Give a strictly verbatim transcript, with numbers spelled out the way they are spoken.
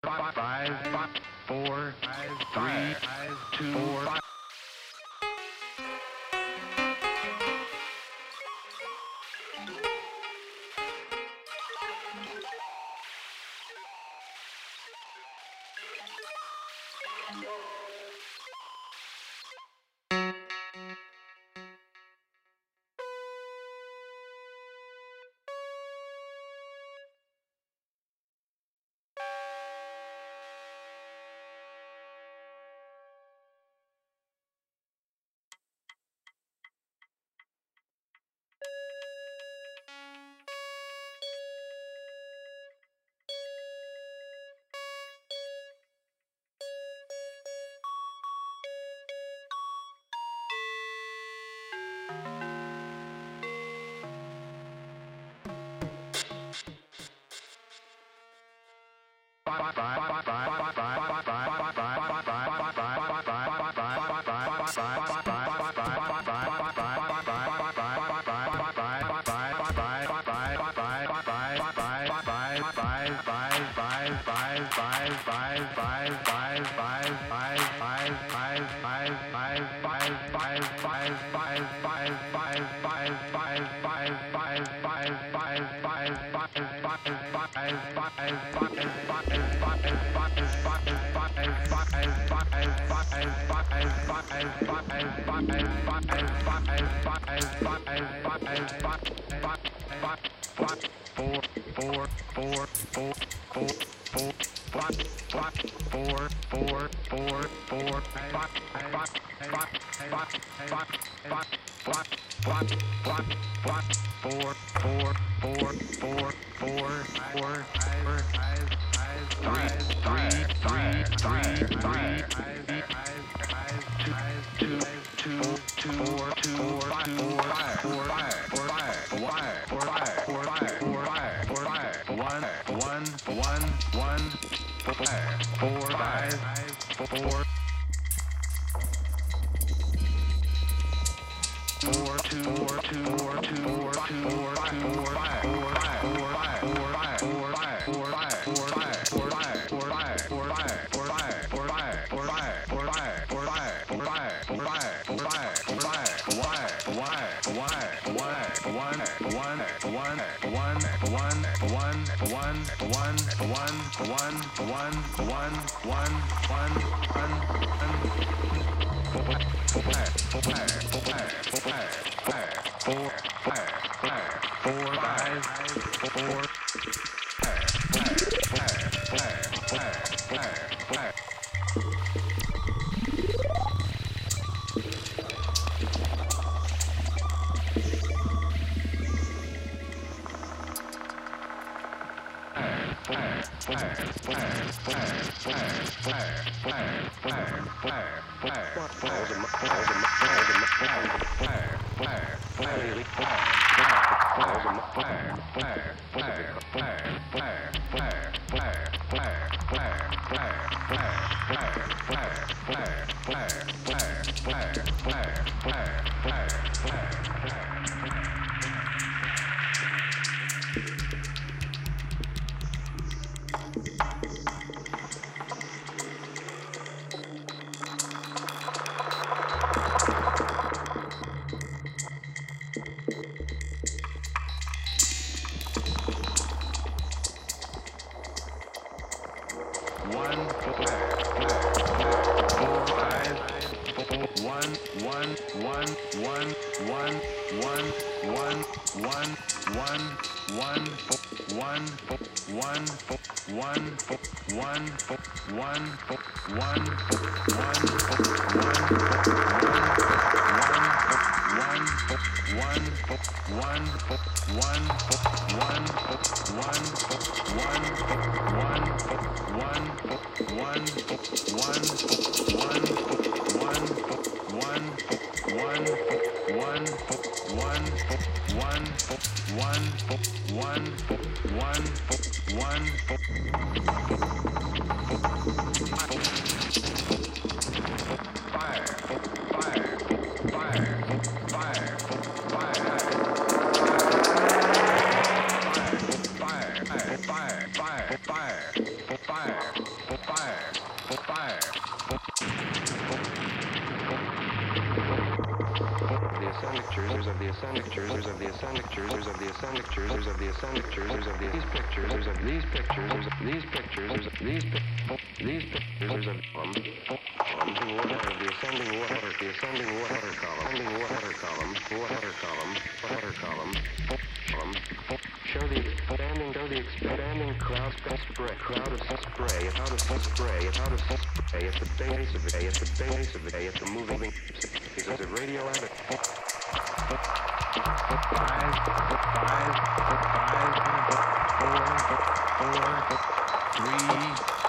five, five, four, three, two, four. Fire, fire, fire, fire, fire. fire, fire. The ascendic choosers of the ascendic choosers of the ascendic choosers of the ascendic choosers of the ascendic choosers of these pictures of these pictures of these pictures of these these pictures of um um water the ascending water the ascending water column ascending water column water column water column um show the expanding show the expanding cloud spray cloud of spray how to spray how to spray at the base of it at the base of it at the moving is it radioactive. Five, five, five, four, four, three,